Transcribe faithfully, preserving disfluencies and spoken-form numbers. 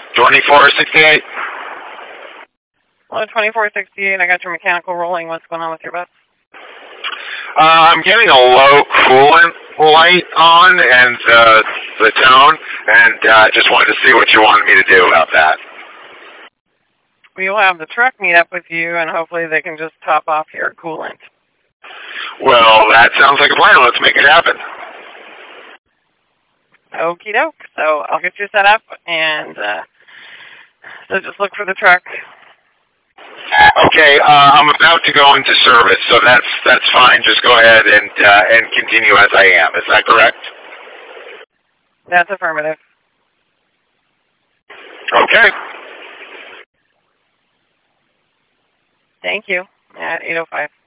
twenty-four sixty-eight. Hello, twenty-four sixty-eight. I got your mechanical rolling. What's going on with your bus? Uh, I'm getting a low coolant light on and uh, the tone, and uh, just wanted to see what you wanted me to do about that. We'll have the truck meet up with you, and hopefully they can just top off your coolant. Well, that sounds like a plan. Let's make it happen. Okie doke. So I'll get you set up, and uh, so just look for the truck. Okay, uh, I'm about to go into service, so that's that's fine. Just go ahead and uh, and continue as I am. Is that correct? That's affirmative. Okay. Thank you. At eight oh five.